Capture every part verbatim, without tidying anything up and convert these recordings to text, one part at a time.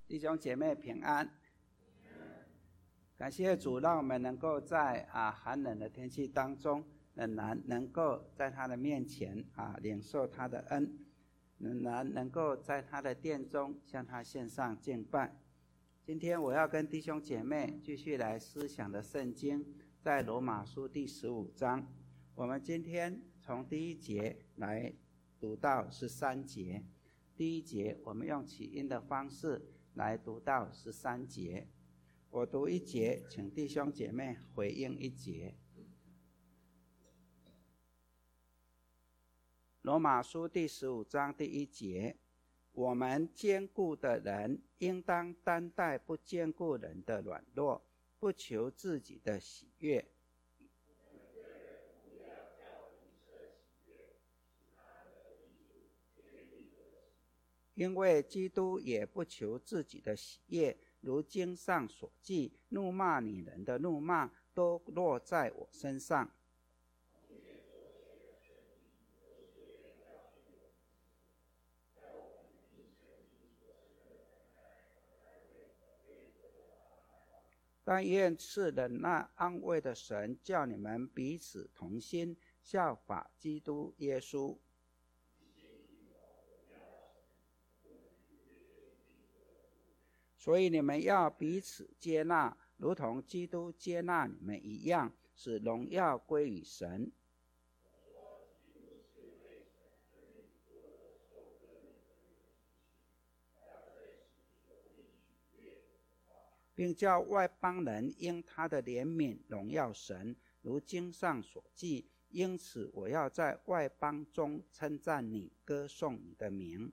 弟兄姐妹平安。感谢主，让我们能够在啊寒冷的天气当中，仍然能够在他的面前啊领受他的恩，仍然能够在他的殿中向他献上敬拜。今天我要跟弟兄姐妹继续来思想的圣经，在罗马书第十五章。我们今天从第一节来读到十三节。第一节我们用起音的方式来读到十三节。我读一节，请弟兄姐妹回应一节。罗马书第十五章第一节，我们坚固的人应当担待不坚固人的软弱，不求自己的喜悦。因为基督也不求自己的喜悦，如经上所记，怒骂你人的怒骂都落在我身上。但愿赐忍耐安慰的神，叫你们彼此同心，效法基督耶稣。所以你们要彼此接纳，如同基督接纳你们一样，使荣耀归于神。并叫外邦人因他的怜悯荣耀神，如经上所记，因此我要在外邦中称赞你，歌颂你的名。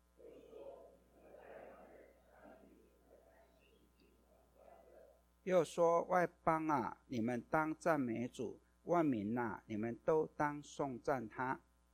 又说，外邦啊，你们当赞美主；万民啊，你们都当颂赞他。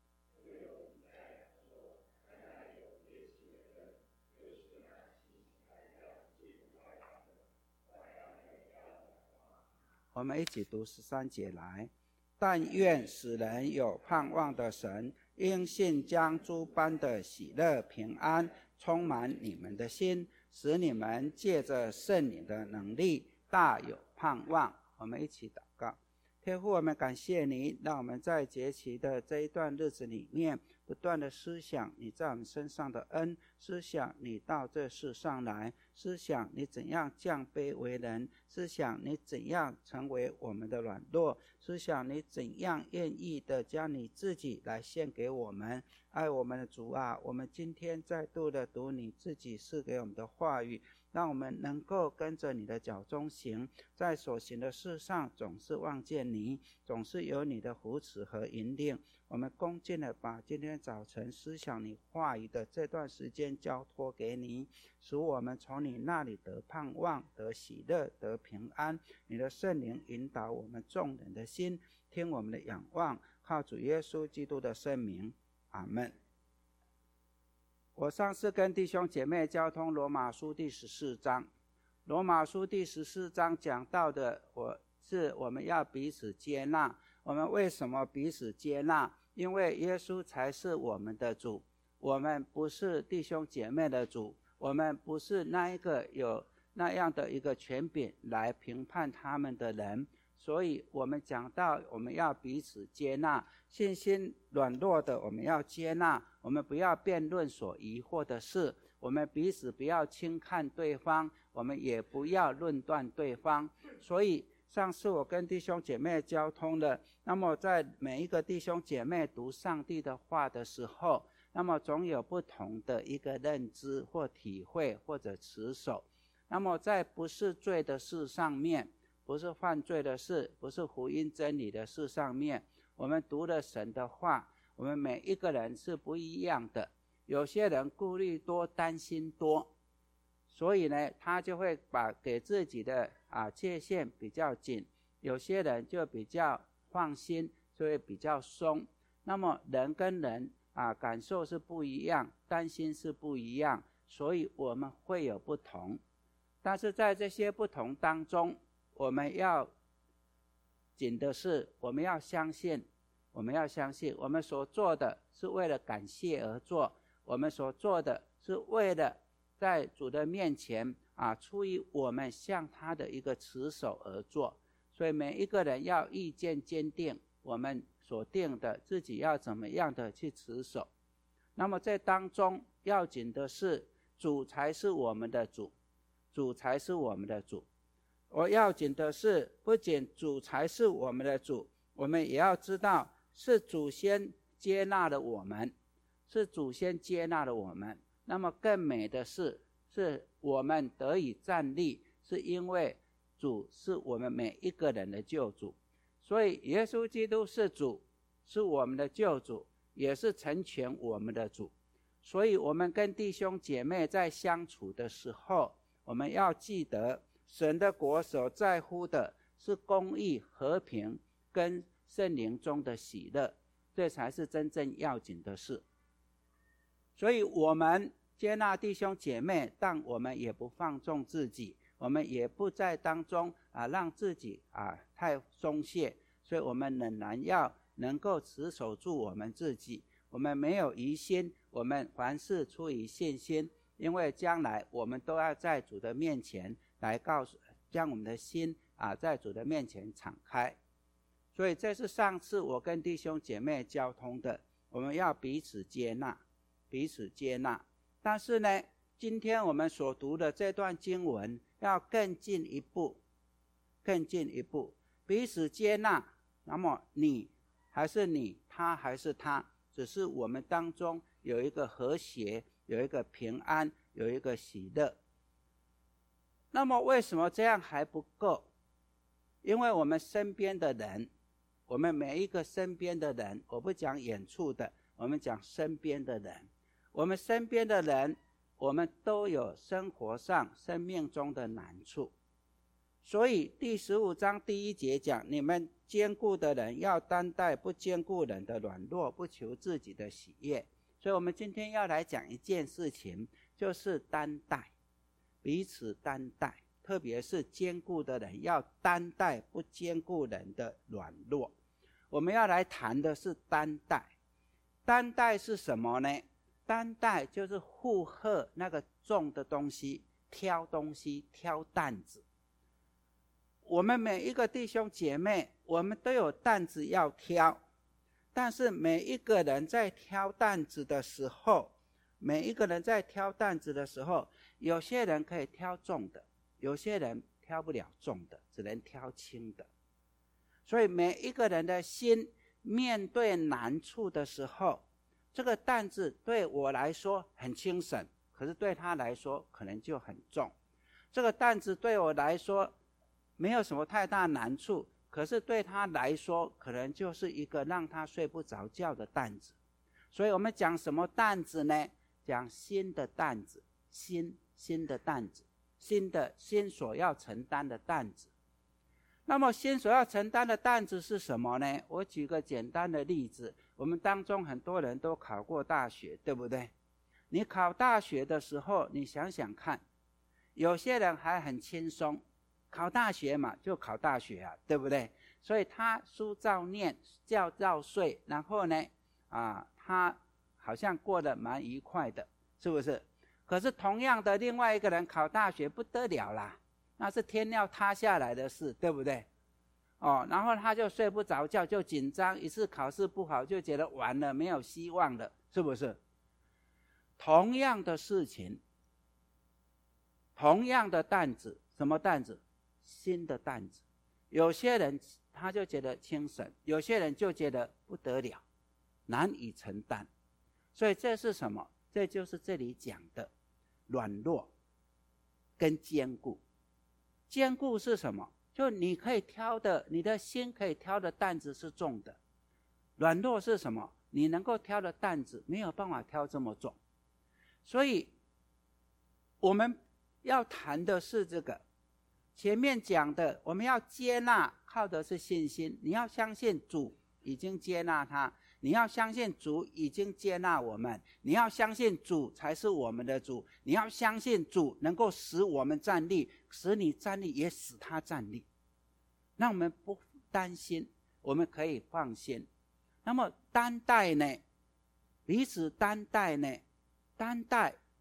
我们一起读十三节来。但愿使人有盼望的神，因信将诸般的喜乐平安充满你们的心，使你们借着圣灵的能力大有盼望。我们一起祷告。天父，我们感谢你，让我们在节期的这一段日子里面，不断的思想你在我们身上的恩，思想你到这世上来，思想你怎样降卑为人，思想你怎样成为我们的软弱，思想你怎样愿意的将你自己来献给我们。爱我们的主啊，我们今天再度的读你自己赐给我们的话语，让我们能够跟着你的脚中行，在所行的事上总是望见你，总是有你的扶持和引领。我们恭敬的把今天早晨思想你话语的这段时间交托给你，使我们从你那里得盼望，得喜乐，得平安。你的圣灵引导我们众人的心，听我们的仰望，靠主耶稣基督的圣名，阿们。我上次跟弟兄姐妹交通罗马书第十四章，罗马书第十四章讲到的，我是我们要彼此接纳。我们为什么彼此接纳？因为耶稣才是我们的主，我们不是弟兄姐妹的主，我们不是那一个有那样的一个权柄来评判他们的人。所以我们讲到我们要彼此接纳，信心软弱的我们要接纳，我们不要辩论所疑惑的事，我们彼此不要轻看对方，我们也不要论断对方。所以上次我跟弟兄姐妹交通了，那么在每一个弟兄姐妹读上帝的话的时候，那么总有不同的一个认知或体会或者持守。那么在不是罪的事上面，不是犯罪的事，不是福音真理的事上面，我们读了神的话，我们每一个人是不一样的。有些人顾虑多，担心多，所以呢他就会把给自己的啊界限比较紧，有些人就比较放心，所以比较松。那么人跟人啊感受是不一样，担心是不一样，所以我们会有不同。但是在这些不同当中，我们要紧的是，我们要相信，我们要相信我们所做的是为了感谢而做，我们所做的是为了在主的面前啊，出于我们向他的一个持守而做。所以每一个人要意见坚定，我们所定的自己要怎么样的去持守。那么在当中要紧的是，主才是我们的主，主才是我们的主。我要紧的是，不仅主才是我们的主，我们也要知道是主先接纳了我们，是主先接纳了我们。那么更美的是，是我们得以站立，是因为主是我们每一个人的救主。所以耶稣基督是主，是我们的救主，也是成全我们的主。所以我们跟弟兄姐妹在相处的时候，我们要记得神的国所在乎的是公义、和平跟圣灵中的喜乐，这才是真正要紧的事。所以我们接纳弟兄姐妹，但我们也不放纵自己，我们也不在当中啊让自己啊太松懈。所以我们仍然要能够持守住我们自己，我们没有疑心，我们凡事出于信心，因为将来我们都要在主的面前来告诉，将我们的心啊在主的面前敞开。所以这是上次我跟弟兄姐妹交通的，我们要彼此接纳，彼此接纳。但是呢，今天我们所读的这段经文要更进一步，更进一步，彼此接纳。那么你还是你，他还是他，只是我们当中有一个和谐，有一个平安，有一个喜乐。那么为什么这样还不够？因为我们身边的人，我们每一个身边的人，我不讲远处的，我们讲身边的人，我们身边的人，我们都有生活上生命中的难处。所以第十五章第一节讲，你们坚固的人要担待不坚固人的软弱，不求自己的喜悦。所以我们今天要来讲一件事情，就是担待，彼此担待，特别是坚固的人要担待不坚固人的软弱。我们要来谈的是担待。担待是什么呢？担待就是负荷那个重的东西，挑东西，挑担子。我们每一个弟兄姐妹，我们都有担子要挑，但是每一个人在挑担子的时候，每一个人在挑担子的时候，有些人可以挑重的，有些人挑不了重的，只能挑轻的。所以每一个人的心面对难处的时候，这个担子对我来说很轻省，可是对他来说可能就很重。这个担子对我来说没有什么太大难处，可是对他来说可能就是一个让他睡不着觉的担子。所以我们讲什么担子呢？讲心的担子，心心的担子，心的心所要承担的担子。那么心所要承担的担子是什么呢？我举个简单的例子，我们当中很多人都考过大学，对不对？你考大学的时候，你想想看，有些人还很轻松，考大学嘛，就考大学啊，对不对？所以他书照念，教照睡，然后呢，啊，他好像过得蛮愉快的，是不是？可是同样的，另外一个人考大学不得了啦，那是天要塌下来的事，对不对？哦，然后他就睡不着觉，就紧张，一次考试不好就觉得完了，没有希望了，是不是？同样的事情，同样的担子，什么担子？新的担子。有些人他就觉得轻省，有些人就觉得不得了，难以承担。所以这是什么？这就是这里讲的软弱跟坚固。坚固是什么？就你可以挑的，你的心可以挑的担子是重的。软弱是什么？你能够挑的担子没有办法挑这么重。所以我们要谈的是这个，前面讲的我们要接纳，靠的是信心。你要相信主已经接纳他，你要相信主已经接纳我们，你要相信主才是我们的主，你要相信主能够使我们站立，使你站立也使他站立。那我们不担心，我们可以放心。那么担待呢？彼此担待呢？担待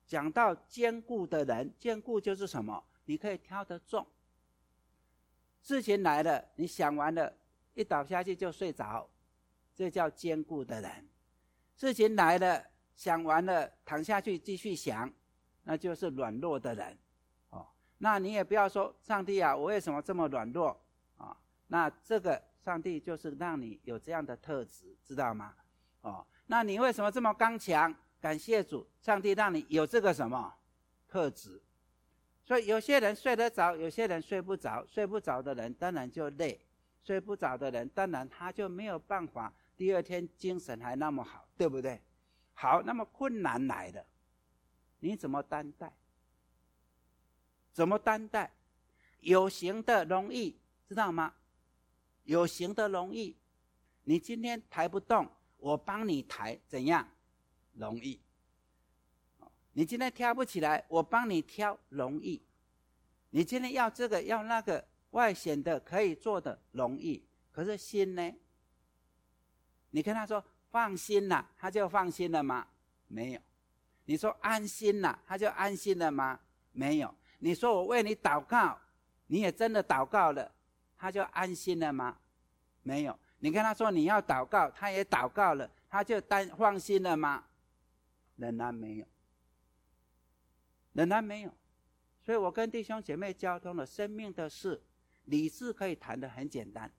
讲到坚固的人，坚固就是什么？你可以挑得中。事情来了，你想完了，一倒下去就睡着，这叫坚固的人。事情来了，想完了，躺下去继续想，那就是软弱的人。哦，那你也不要说上帝啊，我为什么这么软弱啊？那这个上帝就是让你有这样的特质，知道吗？哦，那你为什么这么刚强？感谢主，上帝让你有这个什么特质。所以有些人睡得着，有些人睡不着。睡不着的人当然就累，睡不着的人当然他就没有办法第二天精神还那么好，对不对？好，那么困难来了，你怎么担待？怎么担待？有形的容易，知道吗？有形的容易，你今天抬不动，我帮你抬，怎样？容易。你今天挑不起来，我帮你挑，容易。你今天要这个要那个，外显的可以做的容易，可是心呢？你跟他说放心了，他就放心了吗？没有。你说安心了，他就安心了吗？没有。你说我为你祷告，你也真的祷告了，他就安心了吗？没有。你跟他说你要祷告，他也祷告了，他就担放心了吗？仍然没有，仍然没有。所以我跟弟兄姐妹交通了生命的事，理智可以谈得很简单，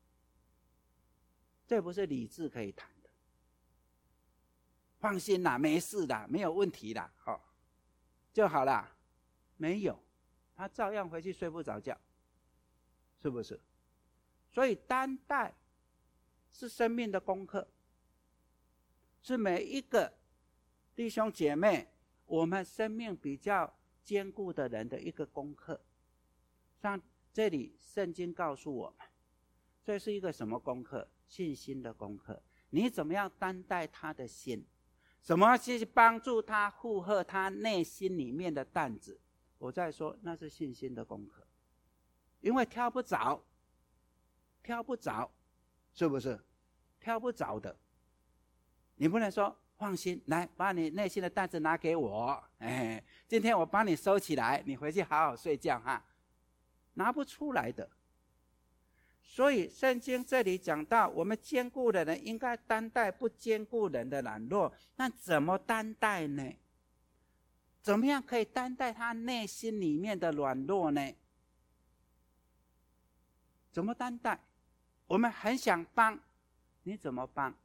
这不是理智可以谈的。放心啦，没事啦，没有问题啦，哦，就好啦。没有，他照样回去睡不着觉，是不是？所以担待是生命的功课，是每一个弟兄姐妹我们生命比较坚固的人的一个功课。像这里圣经告诉我们，这是一个什么功课？信心的功课。你怎么样担待他的心？怎么去帮助他负荷他内心里面的担子？我在说那是信心的功课。因为挑不着，挑不着，是不是？挑不着的，你不能说放心，来把你内心的担子拿给我，哎，今天我帮你收起来，你回去好好睡觉哈，拿不出来的。所以圣经这里讲到，我们坚固的人应该担待不坚固人的软弱。那怎么担待呢？怎么样可以担待他内心里面的软弱呢？怎么担待？我们很想帮，你怎么帮？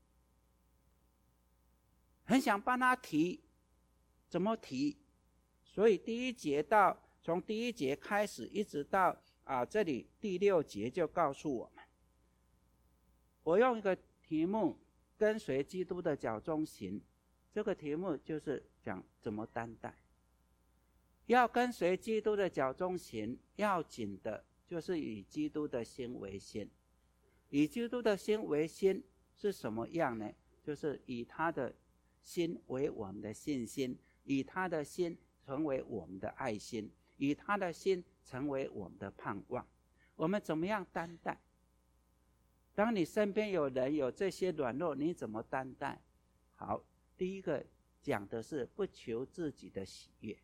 很想帮他提，怎么提？所以第一节到从第一节开始，一直到啊这里第六节就告诉我们，我用一个题目跟随基督的脚中行，这个题目就是讲怎么担待。要跟随基督的脚中行，要紧的就是以基督的心为心。以基督的心为心是什么样呢？就是以他的心为我们的信心，以他的心成为我们的爱心，以他的心成为我们的盼望。我们怎么样担待？当你身边有人有这些软弱，你怎么担待？好，第一个讲的是不求自己的喜悦。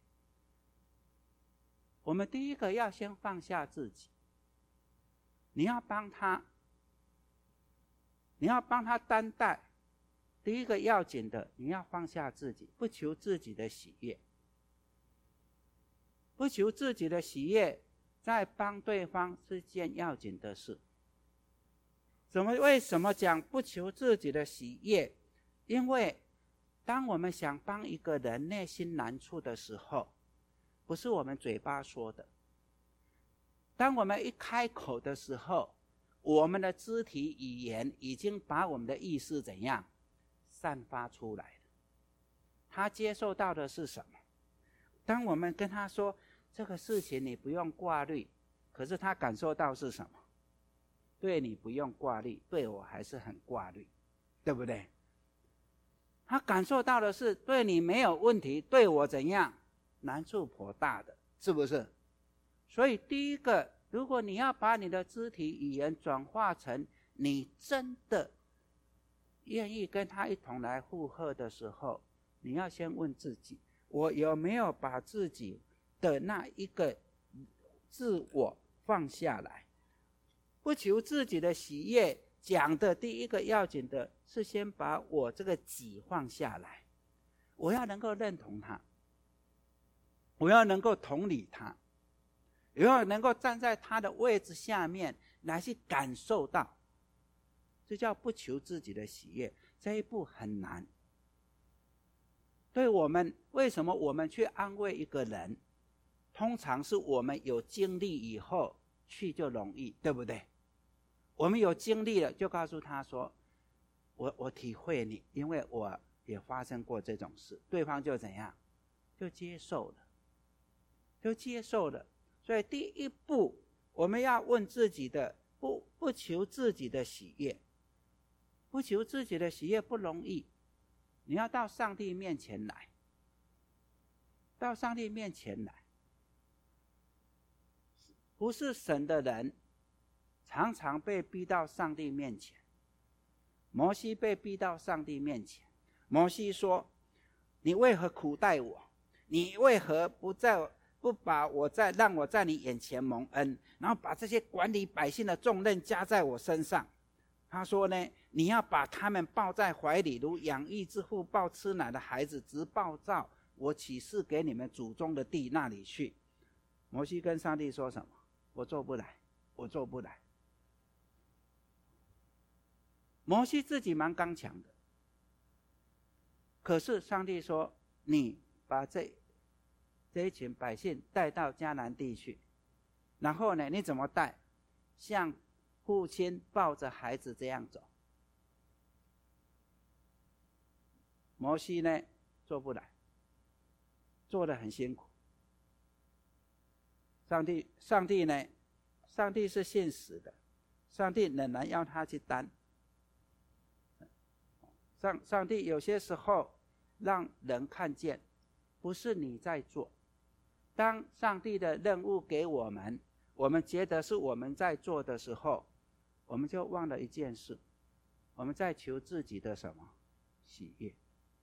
我们第一个要先放下自己，你要帮他，你要帮他担待。第一个要紧的，你要放下自己，不求自己的喜悦，不求自己的喜悦，在帮对方是件要紧的事。怎么？为什么讲不求自己的喜悦？因为当我们想帮一个人内心难处的时候，不是我们嘴巴说的。当我们一开口的时候，我们的肢体语言已经把我们的意思怎样散发出来了。他接受到的是什么？当我们跟他说这个事情你不用挂虑，可是他感受到是什么？对你不用挂虑，对我还是很挂虑，对不对？他感受到的是对你没有问题，对我怎样难处颇大的，是不是？所以第一个，如果你要把你的肢体语言转化成你真的愿意跟他一同来附和的时候，你要先问自己， 我有没有把自己的那一个自我放下来？不求自己的喜悦，讲的第一个要紧的是先把我这个己放下来，我要能够认同他，我要能够同理他，我要能够站在他的位置下面来去感受到，这叫不求自己的喜悦。这一步很难。对我们，为什么我们去安慰一个人，通常是我们有经历以后去就容易，对不对？我们有经历了，就告诉他说，我我体会你，因为我也发生过这种事，对方就怎样，就接受了，就接受了。所以第一步，我们要问自己的，不不求自己的喜悦，不求自己的喜悦不容易。你要到上帝面前来，到上帝面前来，不是神的人，常常被逼到上帝面前。摩西被逼到上帝面前，摩西说：“你为何苦待我？你为何不在不把我在让我在你眼前蒙恩，然后把这些管理百姓的重任加在我身上？”他说呢，你要把他们抱在怀里，如养育之父抱吃奶的孩子，直抱到我启示给你们祖宗的地那里去。摩西跟上帝说什么？我做不来，我做不来。摩西自己蛮刚强的，可是上帝说，你把这这一群百姓带到迦南地去，然后呢，你怎么带？像父亲抱着孩子这样走。摩西呢，做不来，做得很辛苦。上帝，上帝呢？上帝是信实的，上帝仍然要他去担。上上帝有些时候让人看见，不是你在做。当上帝的任务给我们，我们觉得是我们在做的时候，我们就忘了一件事，我们在求自己的什么喜悦。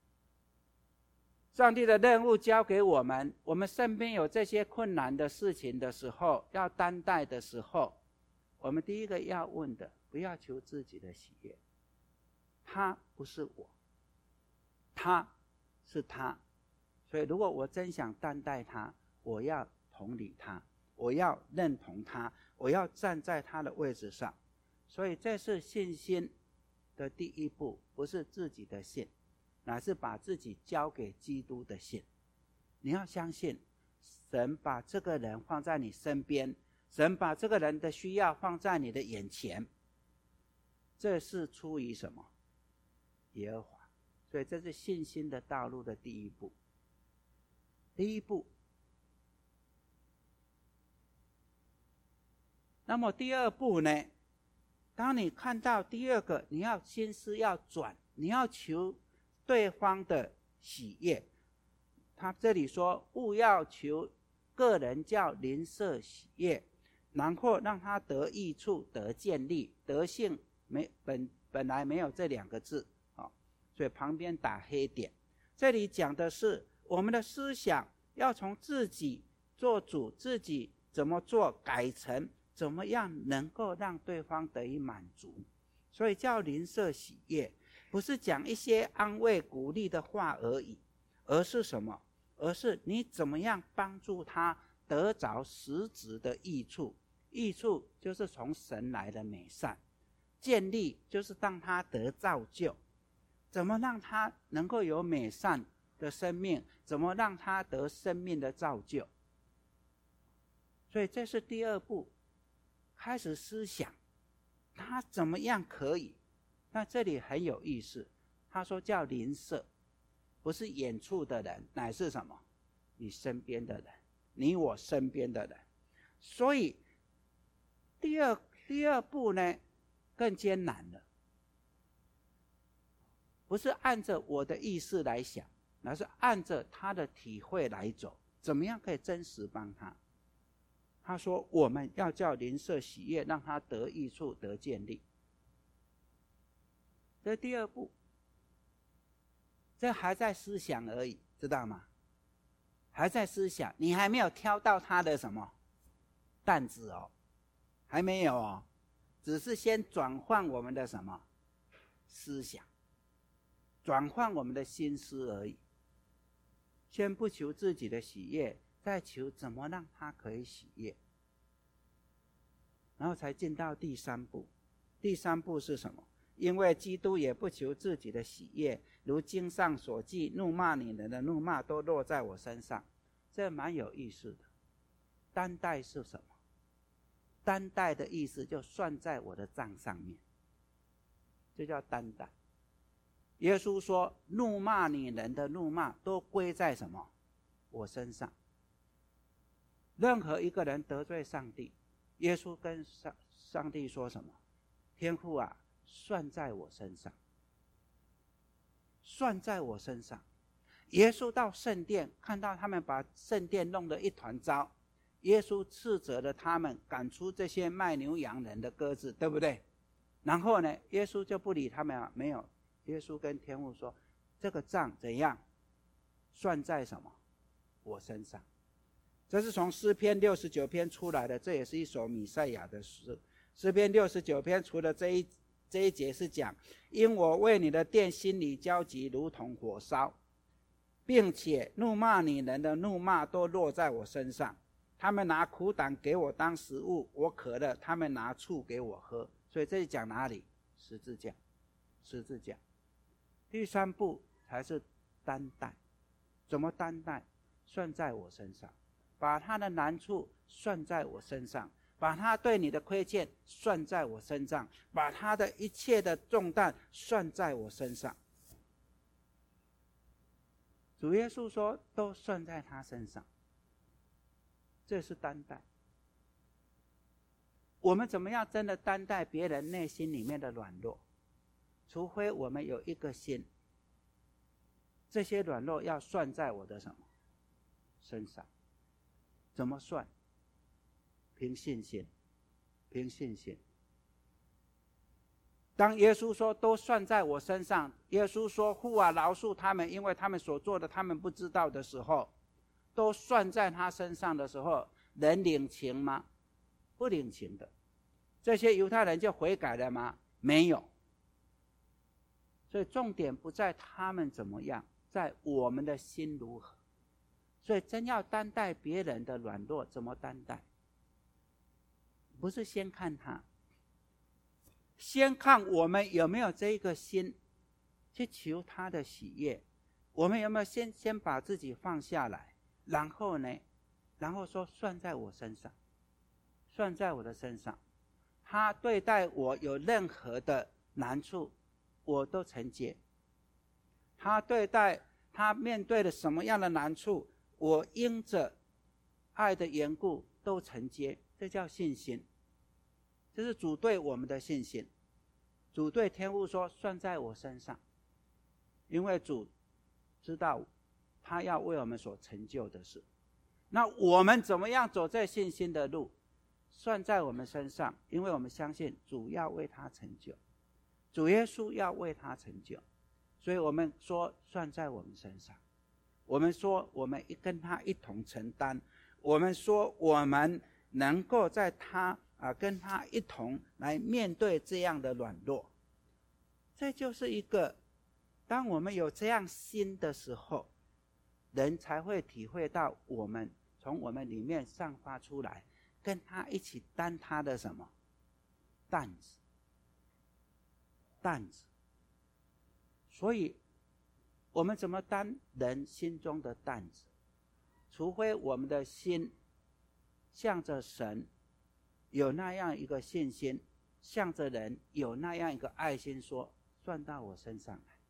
上帝的任务交给我们，我们身边有这些困难的事情的时候，要担待的时候，我们第一个要问的，不要求自己的喜悦，他不是我，他是他。所以如果我真想担待他，我要同理他，我要认同他，我要站在他的位置上。所以这是信心的第一步，不是自己的信，乃是把自己交给基督的信。你要相信神把这个人放在你身边，神把这个人的需要放在你的眼前，这是出于什么？耶和华。所以这是信心的道路的第一步。第一步。那么第二步呢？当你看到第二个，你要心思要转，你要求对方的喜悦。他这里说，勿要求个人叫邻舍喜悦，然后让他得益处、得建立、得幸没本本来没有这两个字，哦，所以旁边打黑点。这里讲的是我们的思想要从自己做主，自己怎么做改成怎么样能够让对方得以满足。所以叫邻舍喜悦，不是讲一些安慰鼓励的话而已，而是什么？而是你怎么样帮助他得着实质的益处。益处就是从神来的美善，建立就是让他得造就。怎么让他能够有美善的生命？怎么让他得生命的造就？所以这是第二步，开始思想他怎么样可以。那这里很有意思，他说叫邻舍，不是远处的人，乃是什么？你身边的人，你我身边的人。所以第二第二步呢，更艰难了，不是按着我的意识来想，而是按着他的体会来走，怎么样可以真实帮他。他说我们要叫邻舍喜悦，让他得益处，得建立。这第二步，这还在思想而已，知道吗？ 还在思想，你还没有挑到他的什么担子哦，还没有哦，只是先转换我们的什么思想，转换我们的心思而已。先不求自己的喜悦，再求怎么让他可以喜悦，然后才进到第三步。第三步是什么？因为基督也不求自己的喜悦，如经上所记，怒骂你人的怒骂都落在我身上。这蛮有意思的。担待是什么？担待的意思就算在我的账上面，这叫担待。耶稣说，怒骂你人的怒骂都归在什么？我身上。任何一个人得罪上帝，耶稣跟上上帝说什么？天父啊，算在我身上，算在我身上。耶稣到圣殿，看到他们把圣殿弄得一团糟，耶稣斥责了他们，赶出这些卖牛羊人的鸽子，对不对？然后呢，耶稣就不理他们啊，没有。耶稣跟天父说，这个账怎样？算在什么？我身上。这是从诗篇六十九篇出来的，这也是一首弥赛亚的诗。诗篇六十九篇除了这一这一节是讲，因我为你的殿心里焦急，如同火烧，并且怒骂你人的怒骂都落在我身上。他们拿苦胆给我当食物，我渴了，他们拿醋给我喝。所以这里讲哪里？十字架，十字架。第三步才是担待。怎么担待？算在我身上，把他的难处算在我身上，把他对你的亏欠算在我身上，把他的一切的重担算在我身上。主耶稣说，都算在他身上，这是担待。我们怎么样真的担待别人内心里面的软弱？除非我们有一个心，这些软弱要算在我的什么身上？怎么算？凭信心，凭信心。当耶稣说都算在我身上，耶稣说父啊，饶恕他们，因为他们所做的他们不知道的时候，都算在他身上的时候，人领情吗？不领情的。这些犹太人就悔改了吗？没有。所以重点不在他们怎么样，在我们的心如何。所以真要担待别人的软弱，怎么担待？不是先看他，先看我们有没有这一个心去求他的喜悦。我们有没有先先把自己放下来，然后呢，然后说算在我身上，算在我的身上。他对待我有任何的难处，我都承接。他对待他面对了什么样的难处，我因着爱的缘故都承接。这叫信心，这是主对我们的信心。主对天父说，算在我身上，因为主知道他要为我们所成就的事。那我们怎么样走这信心的路？算在我们身上，因为我们相信主要为他成就，主耶稣要为他成就，所以我们说算在我们身上。我们说我们跟他一同承担，我们说我们能够在他啊跟他一同来面对这样的软弱。这就是一个，当我们有这样心的时候，人才会体会到我们从我们里面散发出来，跟他一起担他的什么担子，担子。所以我们怎么担人心中的担子？除非我们的心向着神有那样一个信心，向着人有那样一个爱心，说算到我身上来。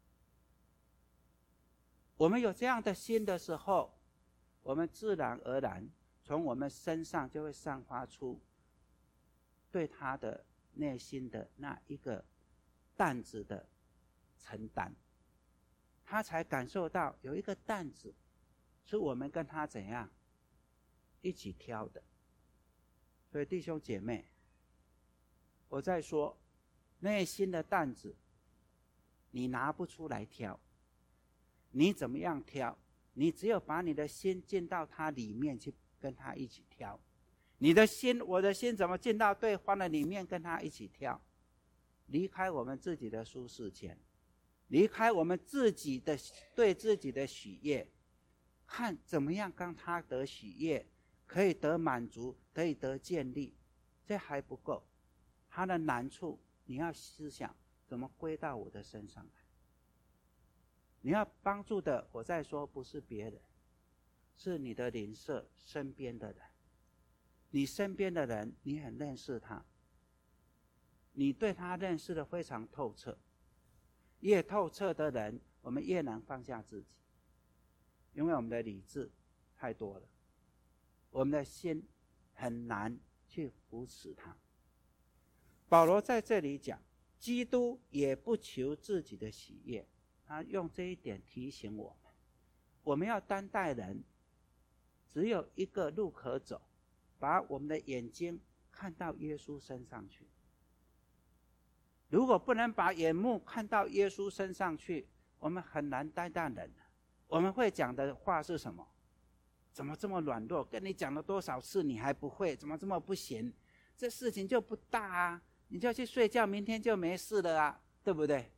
我们有这样的心的时候，我们自然而然从我们身上就会散发出对他的内心的那一个担子的承担，他才感受到有一个担子是我们跟他怎样一起挑的。所以弟兄姐妹，我在说内心的担子你拿不出来挑，你怎么样挑？ 你只有把你的心进到他里面去跟他一起跳。你的心，我的心怎么进到对方的里面跟他一起跳？离开我们自己的舒适圈，离开我们自己的对自己的喜悦，看怎么样让他得喜悦，可以得满足，可以得建立。这还不够，他的难处你要思想怎么归到我的身上来。你要帮助的，我再说不是别人，是你的邻舍身边的人。你身边的人，你很认识他，你对他认识的非常透彻。越透彻的人，我们越难放下自己，因为我们的理智太多了，我们的心很难去扶持他。保罗在这里讲，基督也不求自己的喜悦，他用这一点提醒我们，我们要担待人，只有一个路可走，把我们的眼睛看到耶稣身上去。如果不能把眼目看到耶稣身上去，我们很难担待人。我们会讲的话是什么？怎么这么软弱？跟你讲了多少次你还不会？怎么这么不行？这事情就不大啊，你就去睡觉，明天就没事了啊，对不对？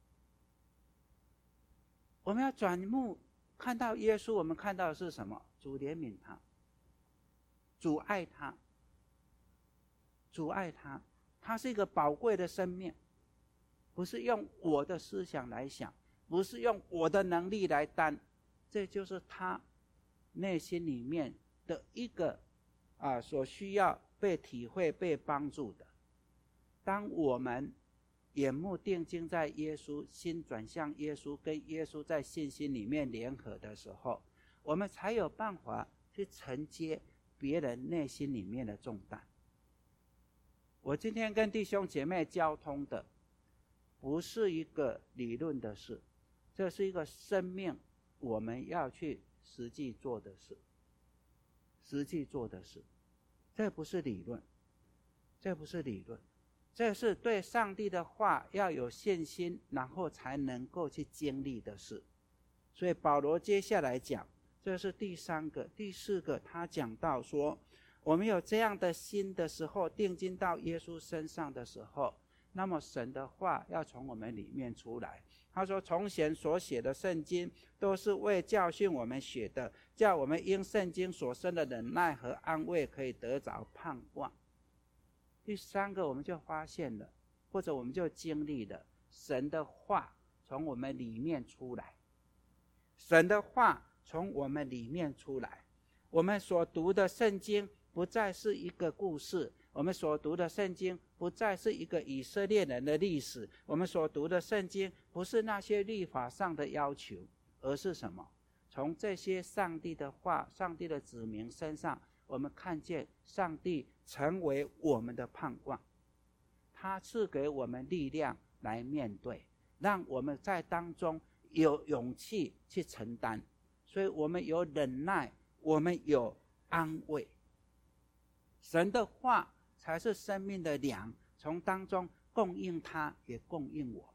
我们要转目看到耶稣，我们看到的是什么？主怜悯他，主爱他，主爱他，他是一个宝贵的生命，不是用我的思想来想，不是用我的能力来担，这就是他内心里面的一个啊所需要被体会、被帮助的。当我们眼目定睛在耶稣，心转向耶稣，跟耶稣在信心里面联合的时候，我们才有办法去承接别人内心里面的重担。我今天跟弟兄姐妹交通的不是一个理论的事，这是一个生命我们要去实际做的事，实际做的事，这不是理论，这不是理论，这是对上帝的话要有信心，然后才能够去经历的事。所以保罗接下来讲，这是第三个。第四个，他讲到说，我们有这样的心的时候，定睛到耶稣身上的时候，那么神的话要从我们里面出来。他说，从前所写的圣经都是为教训我们写的，叫我们因圣经所生的忍耐和安慰可以得着盼望。第三个，我们就发现了，或者我们就经历了神的话从我们里面出来，神的话从我们里面出来。我们所读的圣经不再是一个故事，我们所读的圣经不再是一个以色列人的历史，我们所读的圣经不是那些律法上的要求，而是什么？从这些上帝的话、上帝的子民身上，我们看见上帝成为我们的盼望，他赐给我们力量来面对，让我们在当中有勇气去承担。所以我们有忍耐，我们有安慰。神的话才是生命的粮，从当中供应他，也供应我们。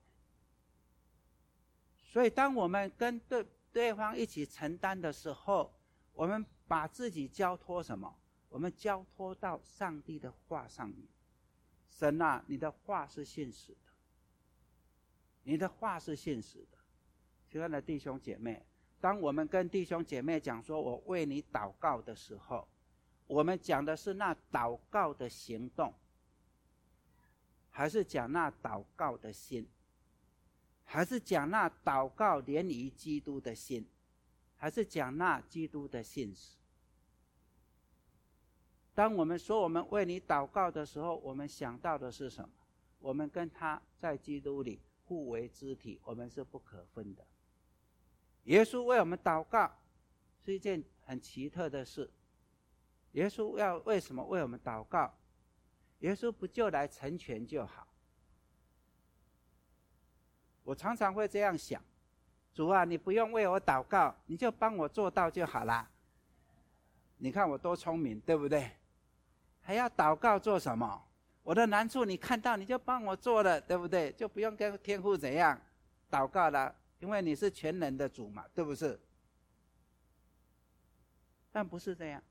所以当我们跟对对方一起承担的时候，我们把自己交托什么？我们交托到上帝的话上面。神啊，你的话是信实的，你的话是信实的。亲爱的弟兄姐妹，当我们跟弟兄姐妹讲说我为你祷告的时候，我们讲的是那祷告的行动，还是讲那祷告的心？还是讲那祷告连于基督的心？还是讲那基督的信实？当我们说我们为你祷告的时候，我们想到的是什么？我们跟他在基督里互为肢体，我们是不可分的。耶稣为我们祷告是一件很奇特的事。耶稣要为什么为我们祷告？耶稣不就来成全就好？我常常会这样想，主啊，你不用为我祷告，你就帮我做到就好啦。你看我多聪明，对不对？还要祷告做什么？我的难处你看到，你就帮我做了，对不对？就不用跟天父怎样祷告了，因为你是全能的主嘛，对不是？ 但不是这样。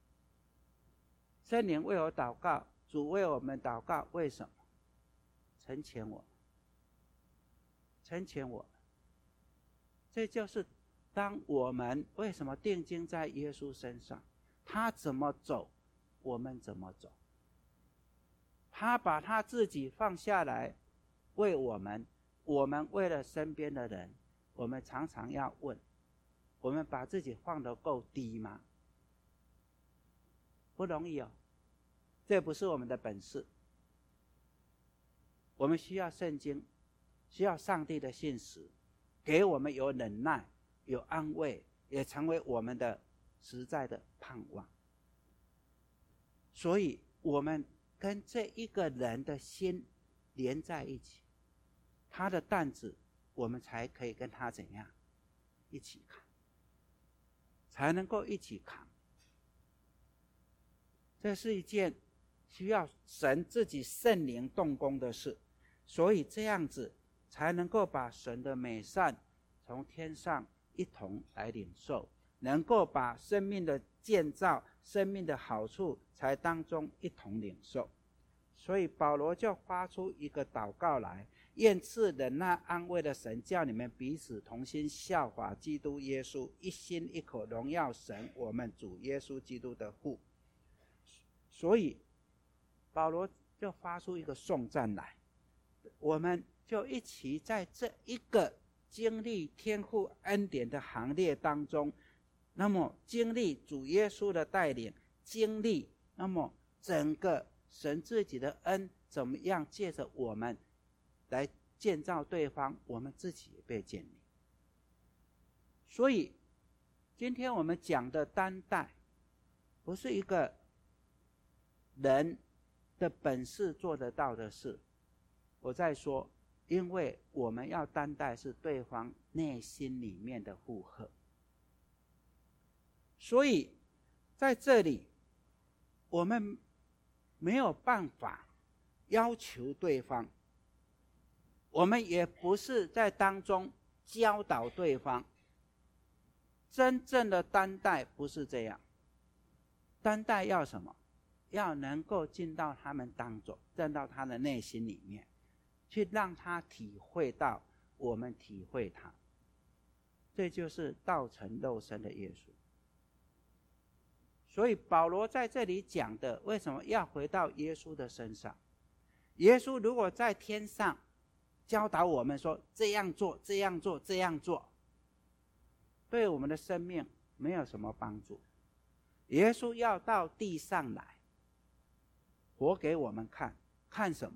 圣灵为我祷告，主为我们祷告，为什么？成全我们，成全我们。这就是当我们为什么定睛在耶稣身上，他怎么走，我们怎么走。他把他自己放下来为我们，我们为了身边的人，我们常常要问，我们把自己放得够低吗？不容易哦，这不是我们的本事。我们需要圣经，需要上帝的信实，给我们有忍耐，有安慰，也成为我们的实在的盼望。所以我们跟这一个人的心连在一起，他的担子我们才可以跟他怎样一起扛，才能够一起扛。这是一件需要神自己圣灵动工的事，所以这样子才能够把神的美善从天上一同来领受，能够把生命的建造、生命的好处才当中一同领受。所以保罗就发出一个祷告来，愿赐忍耐安慰的神，叫你们彼此同心，效法基督耶稣，一心一口荣耀神我们主耶稣基督的父。所以保罗就发出一个颂赞来，我们就一起在这一个经历天父恩典的行列当中，那么经历主耶稣的带领，经历那么整个神自己的恩怎么样借着我们来建造对方，我们自己也被建立。所以今天我们讲的担待不是一个人的本事做得到的事。我在说，因为我们要担待是对方内心里面的负荷，所以在这里我们没有办法要求对方，我们也不是在当中教导对方。真正的担待不是这样，担待要什么？要能够进到他们当中，进到他的内心里面，去让他体会到我们体会他。这就是道成肉身的耶稣。所以保罗在这里讲的，为什么要回到耶稣的身上？耶稣如果在天上教导我们说这样做这样做这样做，对我们的生命没有什么帮助。耶稣要到地上来活给我们看，看什么？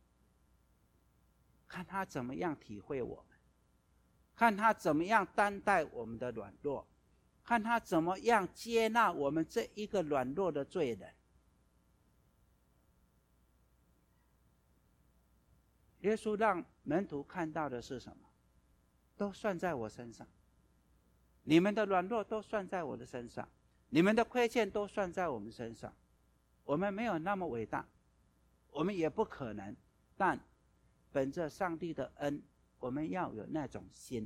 看他怎么样体会我们，看他怎么样担待我们的软弱，看他怎么样接纳我们这一个软弱的罪人。耶稣让门徒看到的是什么？都算在我身上，你们的软弱都算在我的身上，你们的亏欠都算在我们身上。我们没有那么伟大，我们也不可能，但本着上帝的恩，我们要有那种心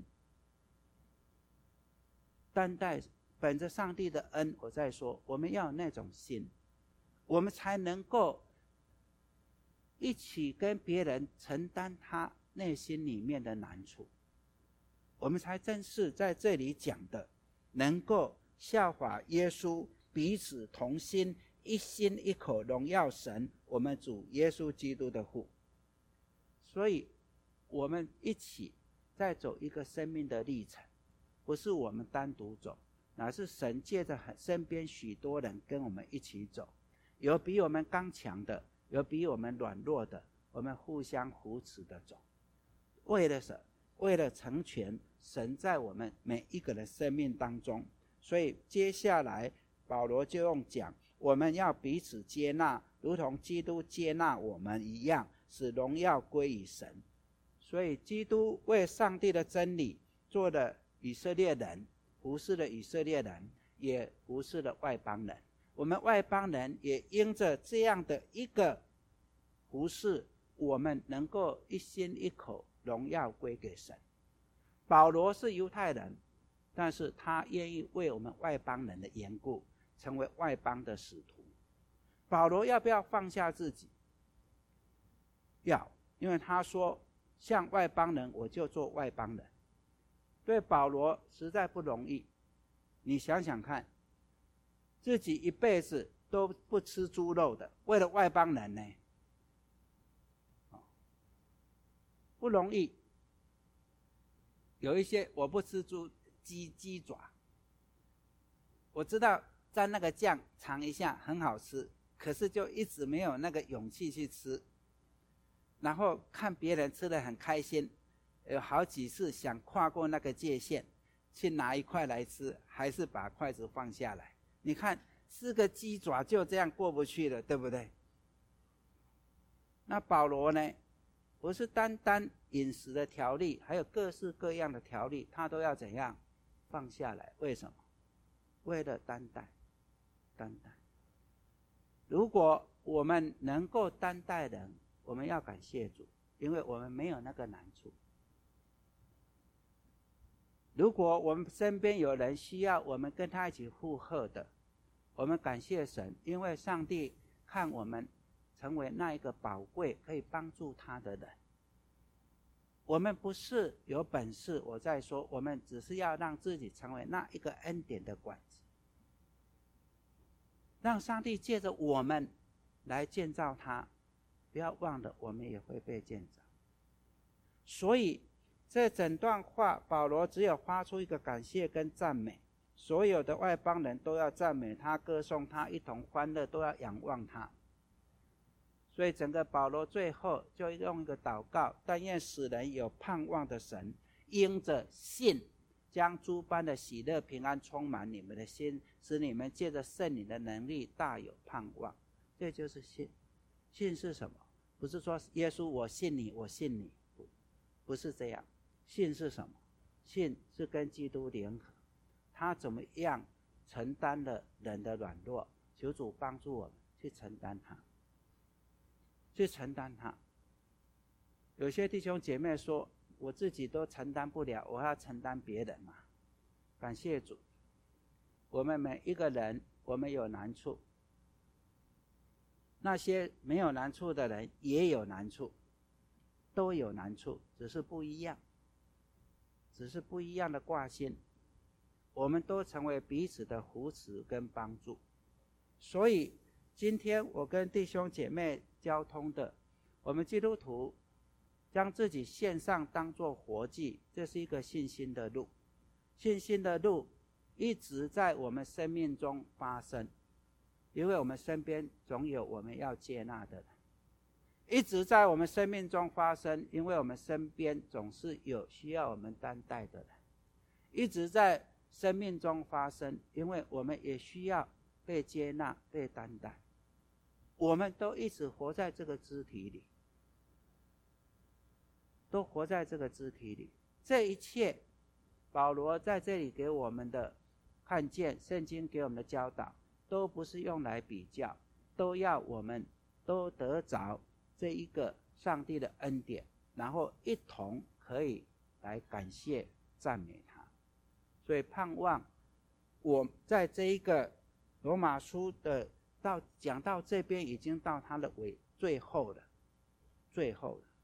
担待。本着上帝的恩，我在说我们要有那种心，我们才能够一起跟别人承担他内心里面的难处，我们才真是在这里讲的能够效法耶稣，彼此同心，一心一口荣耀神我们主耶稣基督的父。所以我们一起在走一个生命的历程，不是我们单独走，乃是神借着身边许多人跟我们一起走，有比我们刚强的，有比我们软弱的，我们互相扶持的走。为了什么？为了成全神在我们每一个人生命当中。所以接下来保罗就用讲，我们要彼此接纳，如同基督接纳我们一样，使荣耀归于神。所以基督为上帝的真理做了以色列人，服侍了以色列人，也服侍了外邦人。我们外邦人也因着这样的一个服侍，我们能够一心一口荣耀归给神。保罗是犹太人， 但是他愿意为我们外邦人的缘故成为外邦的使徒。保罗要不要放下自己？要，因为他说像外邦人我就做外邦人。对保罗实在不容易，你想想看，自己一辈子都不吃猪肉的，为了外邦人呢，不容易。有一些我不吃猪鸡鸡爪，我知道蘸那个酱尝一下很好吃，可是就一直没有那个勇气去吃。然后看别人吃得很开心，有好几次想跨过那个界限去拿一块来吃，还是把筷子放下来。你看吃个鸡爪就这样过不去了，对不对？那保罗呢，不是单单饮食的条例，还有各式各样的条例他都要怎样放下来。为什么？为了担待担待。如果我们能够担待人，我们要感谢主，因为我们没有那个难处。如果我们身边有人需要我们跟他一起附和的，我们感谢神，因为上帝看我们成为那一个宝贵可以帮助他的人。我们不是有本事，我在说，我们只是要让自己成为那一个恩典的管子，让上帝借着我们来建造他。不要忘了，我们也会被建造。所以这整段话，保罗只有发出一个感谢跟赞美，所有的外邦人都要赞美他，歌颂他，一同欢乐，都要仰望他。所以整个保罗最后就用一个祷告，但愿使人有盼望的神，因着信将诸般的喜乐平安充满你们的心，使你们借着圣灵的能力大有盼望。这就是信。信是什么？不是说耶稣我信你我信你，不，不是这样。信是什么？信是跟基督联合，他怎么样承担了人的软弱，求主帮助我们去承担它，去承担它。有些弟兄姐妹说，我自己都承担不了，我要承担别人嘛。感谢主，我们每一个人，我们有难处，那些没有难处的人也有难处，都有难处，只是不一样，只是不一样的挂心。我们都成为彼此的扶持跟帮助。所以今天我跟弟兄姐妹交通的，我们基督徒将自己献上当作活祭，这是一个信心的路。信心的路一直在我们生命中发生，因为我们身边总有我们要接纳的人，一直在我们生命中发生，因为我们身边总是有需要我们担待的人，一直在生命中发生，因为我们也需要被接纳被担待。我们都一直活在这个肢体里，都活在这个肢体里。这一切保罗在这里给我们的看见，圣经给我们的教导，都不是用来比较，都要我们都得着这一个上帝的恩典，然后一同可以来感谢赞美他。所以盼望我在这一个罗马书的到讲到这边，已经到它的尾最后了，最后了。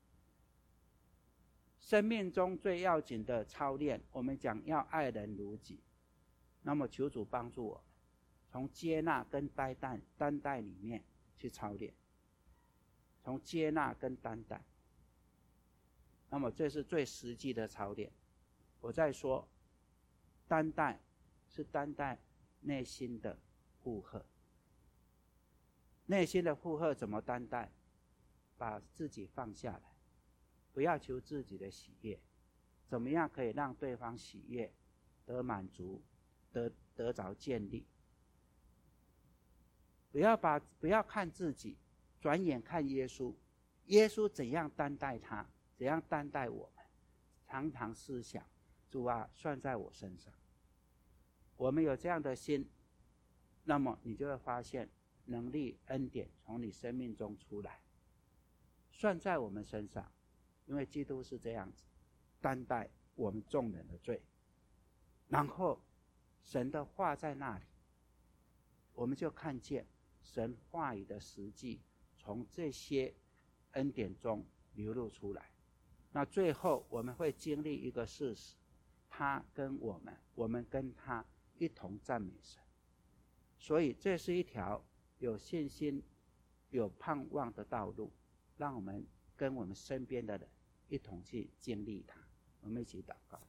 生命中最要紧的操练，我们讲要爱人如己，那么求主帮助我们从接纳跟担待担待里面去操练，从接纳跟担待，那么这是最实际的操练。我再说，担待是担待内心的负荷。内心的负荷怎么担待？把自己放下来，不要求自己的喜悦，怎么样可以让对方喜悦得满足，得得着建立。不要把不要看自己，转眼看耶稣，耶稣怎样担待他，怎样担待我们，常常思想，主啊，算在我身上。我们有这样的心，那么你就会发现能力恩典从你生命中出来，算在我们身上，因为基督是这样子担待我们众人的罪。 然后神的话在那里，我们就看见神话语的实际从这些恩典中流露出来。那最后我们会经历一个事实，他跟我们，我们跟他一同赞美神。所以这是一条有信心有盼望的道路，让我们跟我们身边的人一同去经历它。我们一起祷告。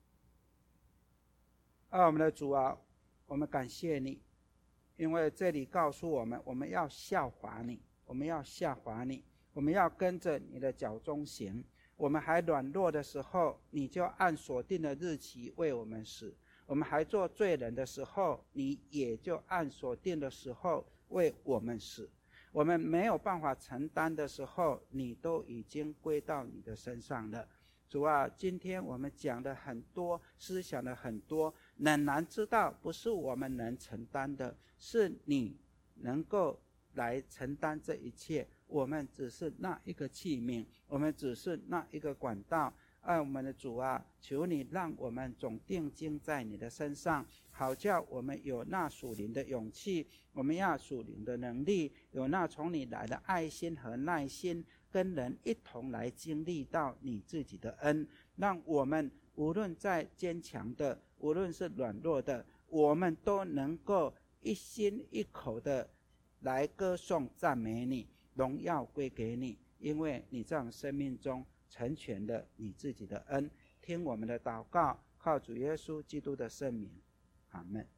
啊，我们的主啊，我们感谢你，因为这里告诉我们，我们要效法你，我们要效法你，我们要跟着你的脚中行。我们还软弱的时候，你就按所定的日期为我们死；我们还做罪人的时候，你也就按所定的时候为我们死。我们没有办法承担的时候，你都已经归到你的身上了。主啊，今天我们讲的很多，思想的很多，仍然知道不是我们能承担的，是你能够来承担这一切。我们只是那一个器皿，我们只是那一个管道。爱我们的主啊，求你让我们总定睛在你的身上，好叫我们有那属灵的勇气，我们要属灵的能力，有那从你来的爱心和耐心，跟人一同来经历到你自己的恩。让我们无论在坚强的，无论是软弱的，我们都能够一心一口的来歌颂赞美你，荣耀归给你，因为你在我们生命中成全了你自己的恩。听我们的祷告，靠主耶稣基督的圣名，阿们。